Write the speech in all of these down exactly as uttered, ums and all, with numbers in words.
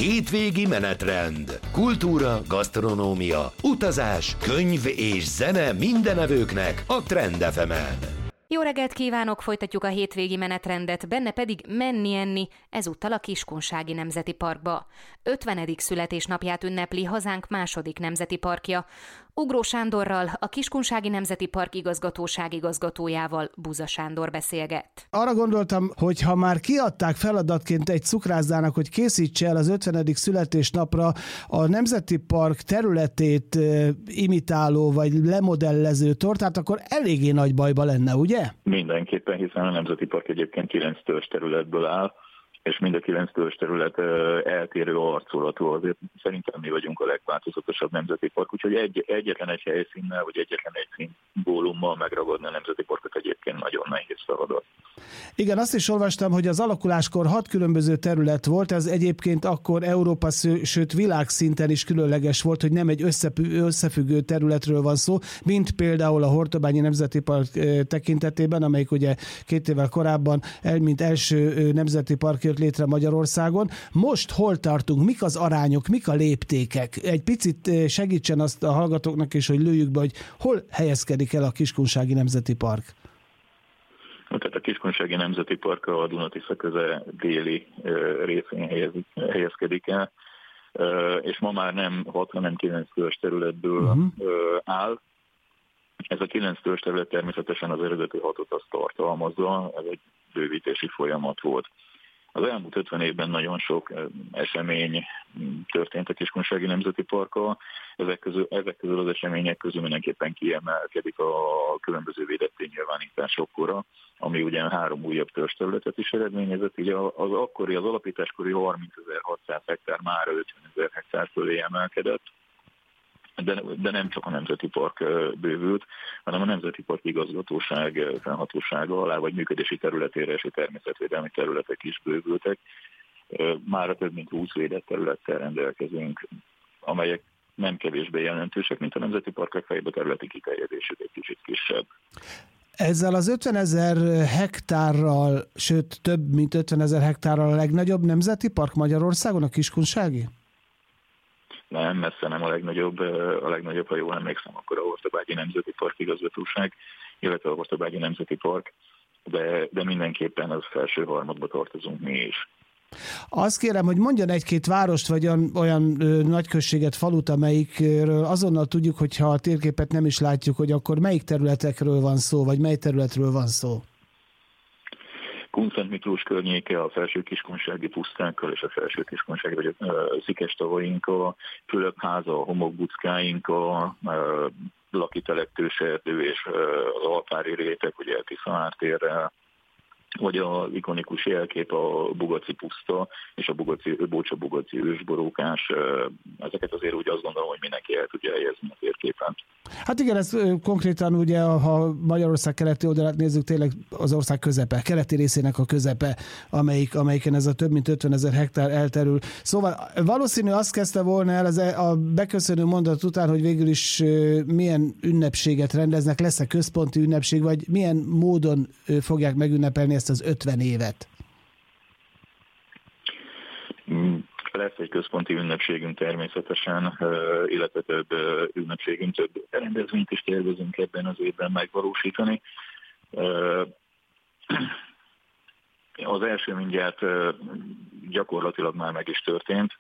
Hétvégi menetrend. Kultúra, gasztronómia, utazás, könyv és zene mindenevőknek a Trend ef emen. Jó reggelt kívánok, folytatjuk a hétvégi menetrendet, benne pedig menni-enni, ezúttal a Kiskunsági Nemzeti Parkba. ötvenedik születésnapját ünnepli hazánk második nemzeti parkja. Ugró Sándorral, a Kiskunsági Nemzeti Park igazgatóság igazgatójával Buza Sándor beszélget. Arra gondoltam, hogy ha már kiadták feladatként egy cukrászdának, hogy készítse el az ötvenedik születésnapra a Nemzeti Park területét imitáló vagy lemodellező tortát, akkor eléggé nagy bajba lenne, ugye? Mindenképpen, hiszen a Nemzeti Park egyébként kilenc törzs területből áll, és mind a kilenc törzs terület eltérő arculatú, azért szerintem mi vagyunk a legváltozatosabb nemzeti park, úgyhogy egy, egyetlen egy helyszínnel, vagy egyetlen egy szimbólummal megragadni a nemzeti parkot egyébként nagyon nehéz feladat. Igen, azt is olvastam, hogy az alakuláskor hat különböző terület volt, ez egyébként akkor Európa, sőt világszinten is különleges volt, hogy nem egy összefüggő területről van szó, mint például a Hortobányi Nemzeti Park tekintetében, amelyik ugye két évvel korábban mint első nemzeti park jött létre Magyarországon. Most hol tartunk? Mik az arányok? Mik a léptékek? Egy picit segítsen azt a hallgatóknak is, hogy lőjük be, hogy hol helyezkedik el a Kiskunsági Nemzeti Park? Tehát a Kiskunsági Nemzeti Park a Duna-Tisza köze déli részén helyezik, helyezkedik el, és ma már nem hat, hanem kilenc törzs területből uh-huh. áll. Ez a kilenc törzs terület természetesen az eredeti hatot azt tartalmazza, ez egy bővítési folyamat volt. Az elmúlt ötven évben nagyon sok esemény történt a Kiskunsági Nemzeti Parkkal. Ezek közül, ezek közül az események közül mindenképpen kiemelkedik a különböző védetté nyilvánítások kora, ami ugyan három újabb törzsterületet is eredményezett, így az akkori, az alapításkori harmincezer-hatszáz hektár már ötvenezer hektár fölé emelkedett. De, de nem csak a Nemzeti Park bővült, hanem a Nemzeti Park igazgatóság fennhatósága alá, vagy működési területére és természetvédelmi területek is bővültek. Mára több mint húsz védett területtel rendelkezünk, amelyek nem kevésbé jelentősek, mint a Nemzeti Park fejében területi kiterjedésük egy kicsit kisebb. Ezzel az ötvenezer hektárral, sőt több mint ötvenezer hektárral a legnagyobb nemzeti park Magyarországon, a Kiskunsági? Nem, messze nem a legnagyobb, a legnagyobb, ha jól emlékszem, akkor a Hortobágyi Nemzeti Park igazgatóság, illetve a Hortobágyi Nemzeti Park, de, de mindenképpen az felső harmadba tartozunk mi is. Azt kérem, hogy mondjon egy-két várost, vagy olyan, olyan ö, nagyközséget, falut, amelyikről azonnal tudjuk, hogyha a térképet nem is látjuk, hogy akkor melyik területekről van szó, vagy mely területről van szó. Kunszent Miklós környéke, a felső kiskunsági pusztákkal és a felső kiskunsági, vagy a szikestavainkkal, Fülöpháza, a homokbuckáinkkal, lakitelek, erdő és az alpári rétek, ugye Tisza ártérrel, vagy az ikonikus jelkép a Bugaci puszta és a Bugaci, Bócsa-Bugaci ősborókás, ezeket azért úgy azt gondolom, hogy mindenki el tudja helyezni a térképen. Hát igen, ez konkrétan ugye, ha Magyarország keleti oldalát nézzük, tényleg az ország közepe, keleti részének a közepe, amelyik, amelyiken ez a több mint ötvenezer hektár elterül. Szóval valószínű azt kezdte volna el az a beköszönő mondat után, hogy végül is milyen ünnepséget rendeznek, lesz-e központi ünnepség, vagy milyen módon fogják megünnepelni ezt az ötven évet? Lesz egy központi ünnepségünk természetesen, illetve több ünnepségünk, több rendezvényt is tervezünk ebben az évben megvalósítani. Az első mindjárt gyakorlatilag már meg is történt.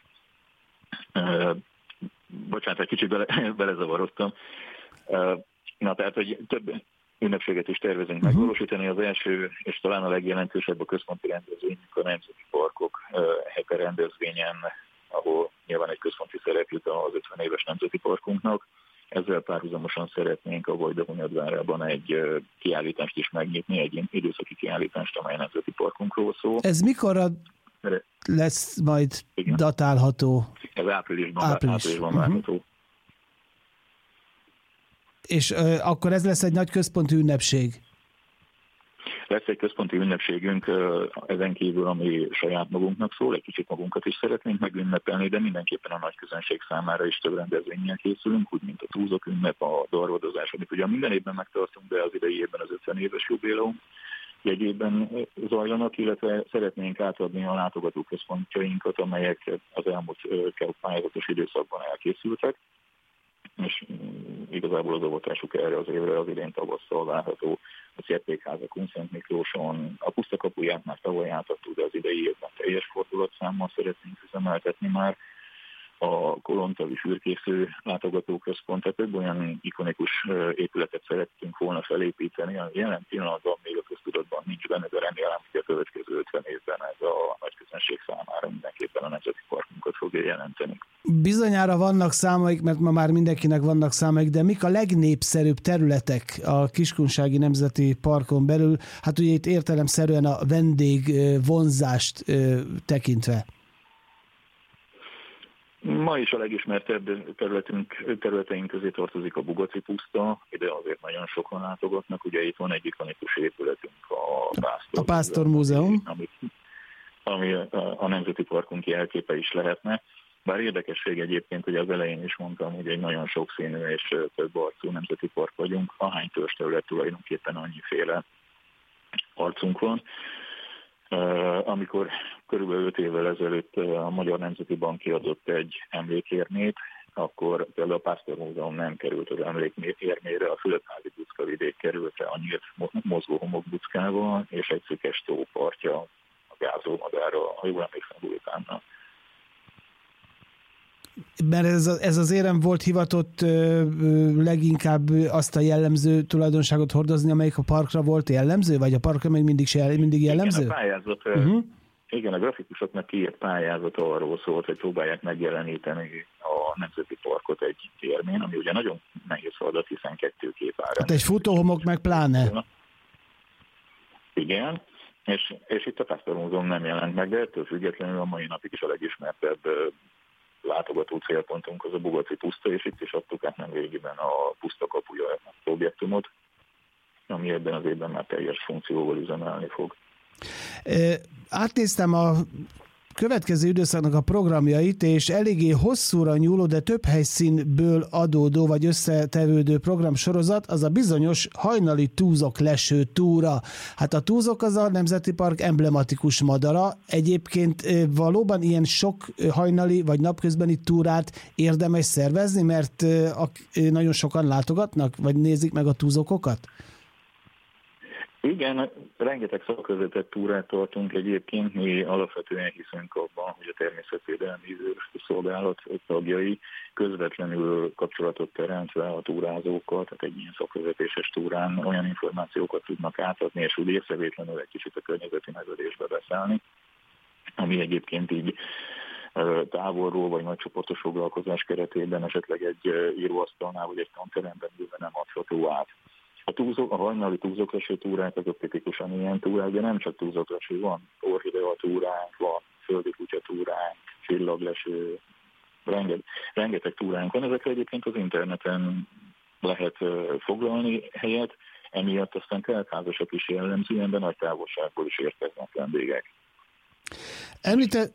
Bocsánat, egy kicsit bele, belezavarodtam. Na, tehát, hogy több ünnepséget is tervezünk uh-huh. megvalósítani. Az első, és talán a legjelentősebb a központi rendezvényünk a Nemzeti Parkok Heke rendezvényen, ahol nyilván egy központi szerep jut az ötven éves Nemzeti Parkunknak. Ezzel párhuzamosan szeretnénk a Vajdahunyadvárában egy kiállítást is megnyitni, egy időszaki kiállítást, amely a Nemzeti Parkunkról szól. Ez mikorra lesz majd Igen. datálható? Ez áprilisban, Április. áprilisban várható. Uh-huh. És ö, akkor ez lesz egy nagy központi ünnepség? Lesz egy központi ünnepségünk ezen kívül, ami saját magunknak szól, egy kicsit magunkat is szeretnénk megünnepelni, de mindenképpen a nagy közönség számára is több rendezvényen készülünk, úgy mint a túlzok ünnep, a darvadozás, amit ugye minden évben megtartunk, de az idei évben az ötven éves jubileum, jegyében zajlanak, illetve szeretnénk átadni a látogatóközpontjainkat, amelyek az elmúlt pályázatos időszakban elkészültek, és igazából az avatásuk erre az évre az idén tavasszal várható. A Cserkékháza Kunszent Miklóson, a Pusztakapuját már tavaly átadtuk, de az idei évben teljes fordulatszámmal szeretnénk üzemeltetni már. A Kolontavi Fürkésző látogatóközpont, tehát több olyan ikonikus épületet szerettünk volna felépíteni, a jelen pillanatban még a köztudatban nincs benne, de remélem, hogy a következő ötven évben ez a nagy közönség számára mindenképpen a Nemzeti Parkunkat fogja jelenteni. Bizonyára vannak számaik, mert ma már mindenkinek vannak számaik, de mik a legnépszerűbb területek a Kiskunsági Nemzeti Parkon belül? Hát ugye itt értelemszerűen a vendégvonzást tekintve. Ma is a legismertebb területünk, területeink közé tartozik a Bugoci puszta, ide azért nagyon sokan látogatnak, ugye itt van egy ikonikus épületünk, a Pásztor, a Pásztor Múzeum, ami, ami a Nemzeti Parkunk jelképe is lehetne. Bár érdekesség egyébként, hogy az elején is mondtam, hogy egy nagyon sokszínű és több arcú nemzeti park vagyunk, ahány törzsterület tulajdonképpen annyiféle arcunk van. Amikor körülbelül öt évvel ezelőtt a Magyar Nemzeti Bank kiadott egy emlékérmét, akkor például a Pásztor Múzeum nem került az emlékérmére, a Fülöpházi Buckavidék került a nyílt mozgó homokbuckával, és egy szükes tó partja a gázolmadára, ha jól emlékszem, Vulkánnal. Mert ez, ez az érem volt hivatott ö, leginkább azt a jellemző tulajdonságot hordozni, amelyik a parkra volt jellemző, vagy a parkra még mindig, mindig jellemző? Igen, a pályázat, uh-huh. igen, a grafikusoknak kiírt pályázat arról szólt, hogy próbálják megjeleníteni a Nemzeti Parkot egy térmén, ami ugye nagyon nehéz feladat, hiszen kettő kép áll. Hát egy futóhomok meg pláne. Igen, és, és itt a Pásztor Múzeum nem jelent meg, de ettől függetlenül a mai napig is a legismertebb látogató célpontunk az a Bugoci puszta, és itt is adtuk át nem régiben a Pusztakapuja objektumot, ami ebben az évben már teljes funkcióval üzemelni fog. Átnéztem a következő időszaknak a programjait, és eléggé hosszúra nyúló, de több helyszínből adódó vagy összetevődő programsorozat, az a bizonyos hajnali túzok leső túra. Hát a túzok az a Nemzeti Park emblematikus madara. Egyébként valóban ilyen sok hajnali vagy napközbeni túrát érdemes szervezni, mert nagyon sokan látogatnak, vagy nézik meg a túzokokat? Igen, rengeteg szakvezetett túrát tartunk egyébként, mi alapvetően hiszünk abban, hogy a természetvédelmi szolgálat tagjai közvetlenül kapcsolatot teremtve a túrázókkal, tehát egy ilyen szakvezetéses túrán olyan információkat tudnak átadni, és úgy észrevétlenül egy kicsit a környezeti nevelésbe beszállni, ami egyébként így távolról vagy nagy csoportos foglalkozás keretében esetleg egy íróasztalnál vagy egy tanteremben ülve nem adható át. A, túzok, a hajnali túzokleső túrák azok tipikusan ilyen túrák, de nem csak túzokleső, van orchidea túránk, van földi kutya túránk, csillagleső, rengeteg, rengeteg túránk van. Ezekre egyébként az interneten lehet foglalni helyet, emiatt aztán teltházasok is jellemzően, de nagy távolságból is érkeznek vendégek. Említett...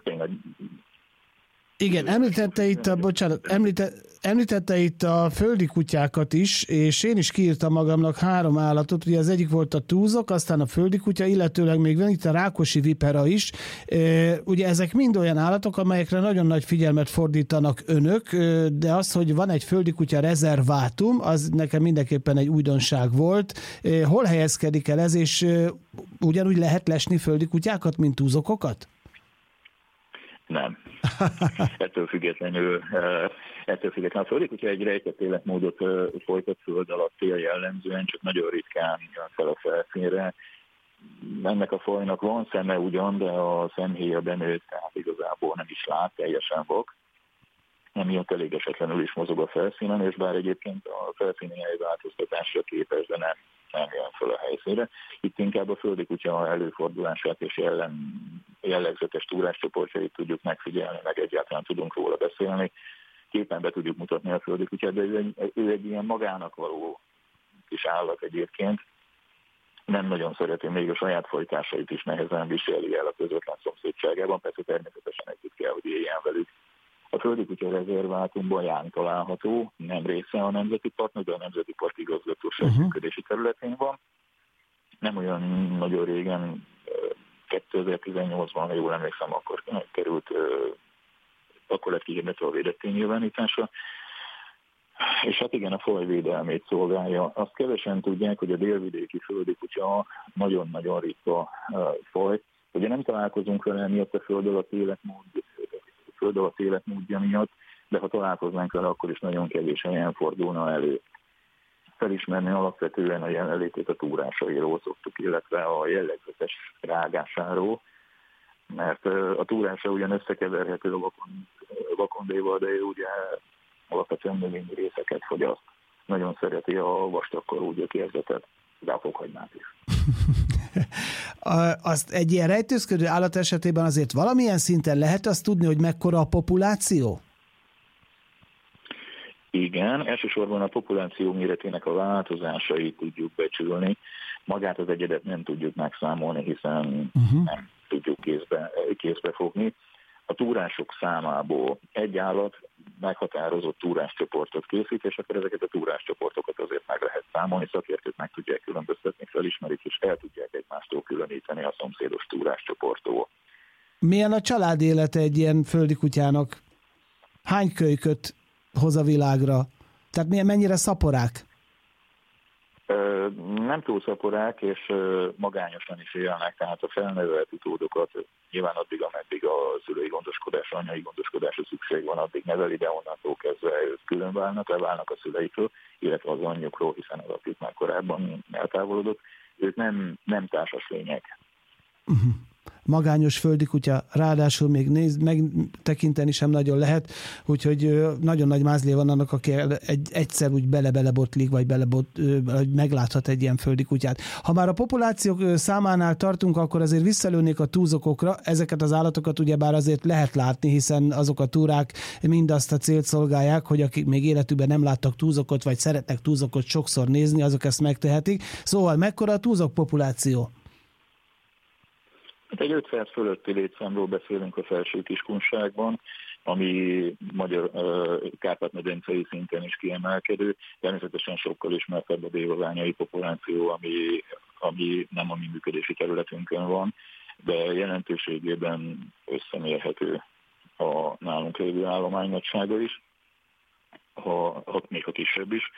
Igen, említette itt a, bocsánat, említette, említette itt a földi kutyákat is, és én is kiírtam magamnak három állatot, ugye az egyik volt a túzok, aztán a földi kutya, illetőleg még van itt a rákosi vipera is. Ugye ezek mind olyan állatok, amelyekre nagyon nagy figyelmet fordítanak önök, de az, hogy van egy földi kutya rezervátum, az nekem mindenképpen egy újdonság volt. Hol helyezkedik el ez, és ugyanúgy lehet lesni földi kutyákat, mint túzokokat? Nem. Ettől függetlenül, ettől függetlenül a földi kutya egy rejtett életmódot folytat föld alatt él jellemzően, csak nagyon ritkán jön fel a felszínre. Ennek a fajnak van szeme ugyan, de a szemhéja benőtt, tehát igazából nem is lát, teljesen vak. Emiatt elég esetlenül is mozog a felszínen, és bár egyébként a felszíni helyváltoztatásra képes, de nem, nem jön fel a helyszínre. Itt inkább a földi kutya előfordulását és jellem, jellegzetes túráscsoportjait tudjuk megfigyelni, meg egyáltalán tudunk róla beszélni. Képen be tudjuk mutatni a földi kutyát, de ő egy, ő egy ilyen magának való kis állat egyébként. Nem nagyon szereti, még a saját fajtásait is nehezen viseli el a közvetlen szomszédságában, persze természetesen együtt kell, hogy éljen velük. A földi kutya rezervátumban Ján található, nem része a Nemzeti Parknak, de a Nemzeti Park igazgatóság uh-huh. működési területén van. nem olyan nagyon régen, kétezer-tizennyolcban, ha jól emlékszem, akkor került, akkor lett kihirdetve a védett ténynyilvánítása. És hát igen, a faj védelmét szolgálja. Azt kevesen tudják, hogy a délvidéki földi kutya nagyon-nagyon ritka faj. Ugye nem találkozunk vele miatt a föld alatt életmód, föld alatt életmódja miatt, de ha találkoznánk vele, akkor is nagyon kevés helyen fordulna elő. Felismerni alapvetően a jelenlétét a túrásairól szoktuk, illetve a jellegzetes rágásáról, mert a túrása ugyan összekeverhető a vakon, vakondéval, de ő ugye alapvetően növényi részeket fogyaszt. Nagyon szereti a vastagkarú gyökérzetet, de a fokhagymát is. Azt egy ilyen rejtőzködő állat esetében azért valamilyen szinten lehet azt tudni, hogy mekkora a populáció? Igen, elsősorban a populáció méretének a változásait tudjuk becsülni. Magát az egyedet nem tudjuk megszámolni, hiszen uh-huh. nem tudjuk kézbe, kézbe fogni. A túrások számából egy állat meghatározott túráscsoportot készít, és akkor ezeket a túráscsoportokat azért meg lehet számolni, szakértők meg tudják különböztetni, felismerik, és el tudják egymástól különíteni a szomszédos túráscsoporttól. Milyen a család élete egy ilyen földi kutyának? Hány kölyköt hoz a világra? Tehát milyen, mennyire szaporák? Ö, nem túl szaporák, és ö, magányosan is élnek, tehát a felnevelt utódokat nyilván addig, ameddig a szülői gondoskodás, anyai gondoskodásra szükség van, addig neveli, de onnantól kezdve ők külön válnak, elválnak a szüleikről, illetve az anyjukról, hiszen az apjuk már korábban eltávolodott. Ők nem, nem társas lények. Uh-huh. Magányos földi kutya, ráadásul még néz, megtekinteni sem nagyon lehet, úgyhogy nagyon nagy mázlé van annak, aki egy, egyszer úgy bele-belebotlik, vagy belebot, vagy megláthat egy ilyen földi kutyát. Ha már a populációk számánál tartunk, akkor azért visszalőnék a túzokokra. Ezeket az állatokat ugyebár azért lehet látni, hiszen azok a túrák mindazt a célt szolgálják, hogy akik még életükben nem láttak túzokot, vagy szeretnek túzokot sokszor nézni, azok ezt megtehetik. Szóval mekkora a túzok populáció? Egy ötszáz fölötti létszámról beszélünk a felső Kiskunságban, ami magyar Kárpát-medencei szinten is kiemelkedő. Természetesen sokkal ismertebb a dévazányai populáció, ami, ami nem a mi működési területünkön van, de jelentőségében összemérhető a nálunk lévő állomány nagysága is, ha, ha még a kisebb is.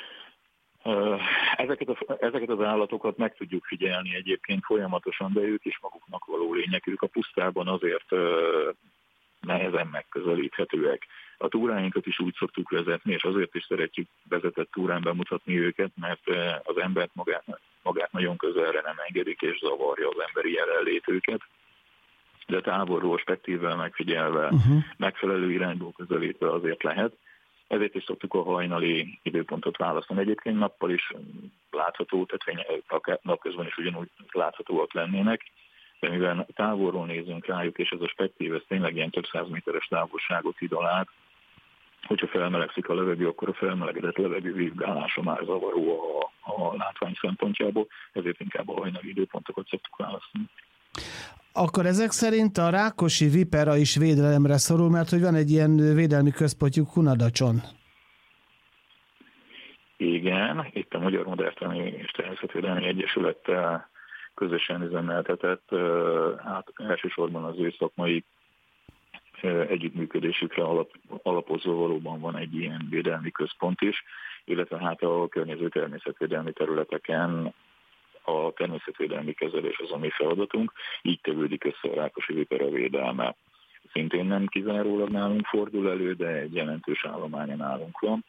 Ezeket, a, ezeket az állatokat meg tudjuk figyelni egyébként folyamatosan, de ők is maguknak való lények. Ők a pusztában azért nehezen megközelíthetőek. A túráinkat is úgy szoktuk vezetni, és azért is szeretjük vezetett túrán bemutatni őket, mert az embert magát, magát nagyon közelre nem engedik, és zavarja az emberi jelenlét őket. De távolról, spektívvel megfigyelve, uh-huh. megfelelő irányból közelítve azért lehet. Ezért is szoktuk a hajnali időpontot választani. Egyébként nappal is látható, tehát napközben is ugyanúgy láthatóak lennének, de mivel távolról nézünk rájuk, és ez a spektív, ez tényleg ilyen több száz méteres távolságot idal át, hogyha felmelegszik a levegő, akkor a felmelegedett levegő vizsgálása már zavaró a, a látvány szempontjából, ezért inkább a hajnali időpontokat szoktuk választani. Akkor ezek szerint a rákosi vipera is védelemre szorul, mert hogy van egy ilyen védelmi központjuk Hunadacson. Igen, itt a Magyar Modern és Természetvédelmi Egyesülettel közösen üzemeltetett, hát elsősorban az ő szakmai együttműködésükre alap, alapozva valóban van egy ilyen védelmi központ is, illetve hát a környező természetvédelmi területeken a természetvédelmi kezelés az a mi feladatunk, így tevődik össze a rákosi vipera védelme. Szintén nem kizárólag nálunk fordul elő, de egy jelentős állománya nálunk van.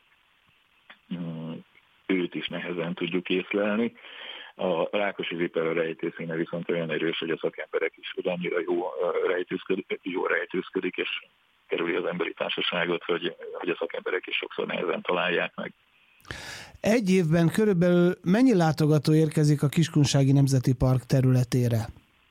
Őt is nehezen tudjuk észlelni. A rákosi vipera rejtőszíne viszont olyan erős, hogy a szakemberek is annyira jó rejtőzködik, jó rejtőzködik, és kerüli az emberi társaságot, hogy, hogy a szakemberek is sokszor nehezen találják meg. Egy évben körülbelül mennyi látogató érkezik a Kiskunsági Nemzeti Park területére?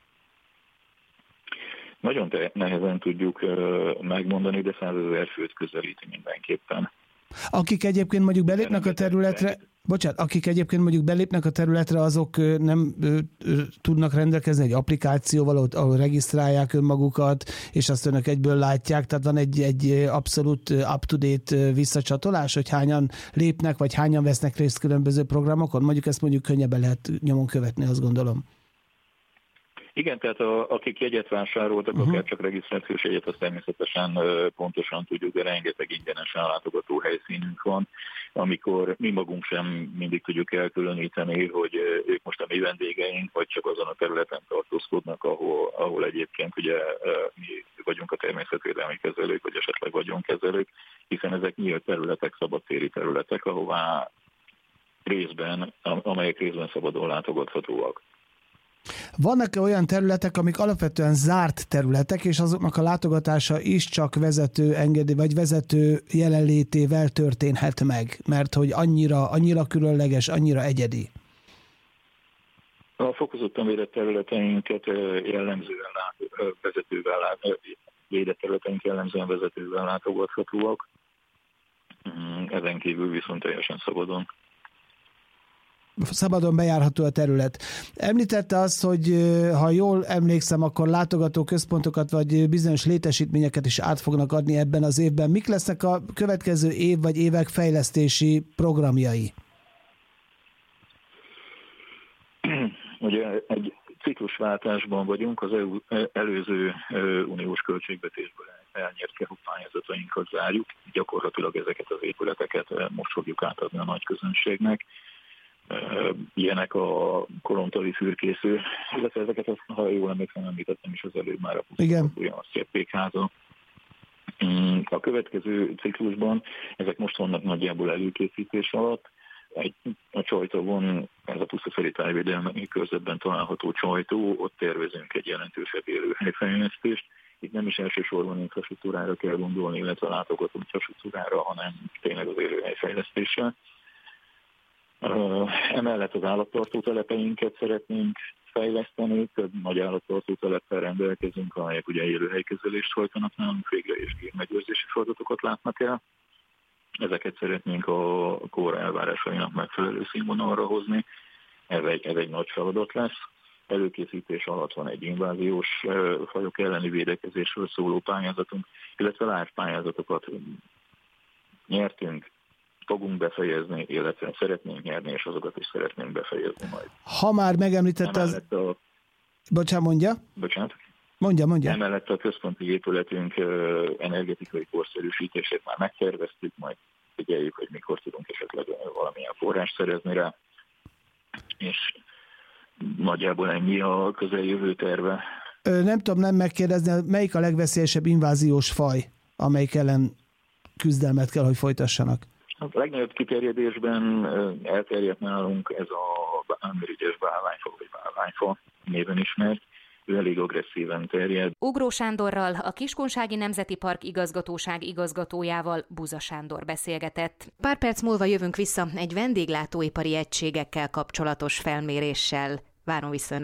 Nagyon nehezen tudjuk megmondani, de százezer főt közelíti mindenképpen. Akik egyébként mondjuk belépnek a területre, Bocsánat, akik egyébként mondjuk belépnek a területre, azok nem ö, ö, tudnak rendelkezni egy applikációval, ahol, ahol regisztrálják önmagukat, és azt önök egyből látják, tehát van egy, egy abszolút up-to-date visszacsatolás, hogy hányan lépnek, vagy hányan vesznek részt különböző programokon? Mondjuk ezt mondjuk könnyebben lehet nyomon követni, azt gondolom. Igen, tehát a, akik jegyet vásároltak, uh-huh. akár csak regisztrációs jegyet, azt természetesen pontosan tudjuk, de rengeteg ingyenes ellátogató helyszínünk van, amikor mi magunk sem mindig tudjuk elkülöníteni, hogy ők most a mi vendégeink, vagy csak azon a területen tartózkodnak, ahol, ahol egyébként ugye mi vagyunk a természetvédelmi kezelők, vagy esetleg vagyonkezelők, hiszen ezek nyílt területek, szabadtéri területek, ahová részben, amelyek részben szabadon látogathatóak. Vannak-e olyan területek, amik alapvetően zárt területek, és azoknak a látogatása is csak vezető engedély, vagy vezető jelenlétével történhet meg, mert hogy annyira, annyira különleges, annyira egyedi? A fokozottan védett területeinket jellemzően lát, vezetővel lát, védett területeink jellemzően vezetővel látogathatóak, ezen kívül viszont teljesen szabadon. Szabadon bejárható a terület. Említette azt, hogy ha jól emlékszem, akkor látogató központokat vagy bizonyos létesítményeket is át fognak adni ebben az évben. Mik lesznek a következő év vagy évek fejlesztési programjai? Ugye egy ciklusváltásban vagyunk, az előző uniós költségvetésből elnyert pályázatainkat zárjuk. Gyakorlatilag ezeket az épületeket most fogjuk átadni a nagy közönségnek. Ilyenek a kolontali fürkésző, illetve ezeket, azt, ha jól emlékszem, említettem is az előbb már a pusztító, a szépékháza. A következő ciklusban ezek most vannak nagyjából előkészítés alatt. Egy, a Csajtovon, ez a Pusztafeli tájvédelmi körzetben található Csajtó, ott tervezünk egy jelentősebb élőhelyfejlesztést. Itt nem is elsősorban infrastruktúrára kell gondolni, illetve látogató infrastruktúrára, hanem tényleg az élőhelyfejlesztéssel. Uh, emellett az állattartó telepeinket szeretnénk fejleszteni, több nagy állattartó teleppel rendelkezünk, amelyek ugye élőhelykezelést folytanak nálunk, végre és gírmegőrzési feladatokat látnak el. Ezeket szeretnénk a kor elvárásainak megfelelő színvonalra hozni, ez egy, ez egy nagy feladat lesz. Előkészítés alatt van egy inváziós uh, fajok elleni védekezésről szóló pályázatunk, illetve lárs pályázatokat nyertünk, fogunk befejezni, illetve szeretnénk nyerni, és azokat is szeretnénk befejezni majd. Ha már megemlítette az... A... Bocsánat, mondja? Bocsánat. Mondja, mondja. Emellett a központi épületünk energetikai korszerűsítését már megterveztük, majd figyeljük, hogy mikor tudunk esetleg valamilyen forrást szerezni rá, és nagyjából ennyi a közeljövő terve. Ö, nem tudom nem megkérdezni, melyik a legveszélyesebb inváziós faj, amelyik ellen küzdelmet kell, hogy folytassanak? A legnagyobb kiterjedésben elterjedt nálunk ez a ámirigyes bálványfa, vagy bálványfa néven ismert. Ő elég agresszíven terjed. Ugró Sándorral, a Kiskunsági Nemzeti Park igazgatóság igazgatójával Buza Sándor beszélgetett. Pár perc múlva jövünk vissza egy vendéglátóipari egységekkel kapcsolatos felméréssel. Várom vissza